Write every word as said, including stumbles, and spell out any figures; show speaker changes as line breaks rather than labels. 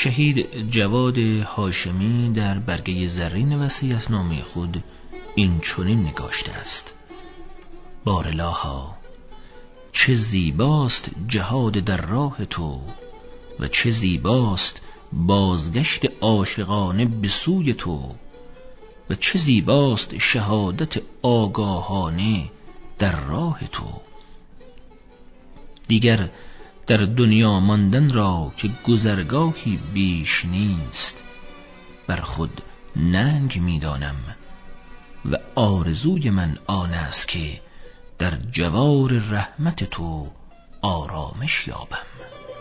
شهید جواد هاشمی در برگه زرین وصیت‌نامه خود این چنین نگاشته است: بارالها، چه زیباست جهاد در راه تو و چه زیباست بازگشت عاشقانه به سوی تو و چه زیباست شهادت آگاهانه در راه تو. دیگر در دنیا ماندن را که گذرگاهی بیش نیست، بر خود ننگ می‌دانم و آرزوی من آن است که در جوار رحمت تو آرامش یابم.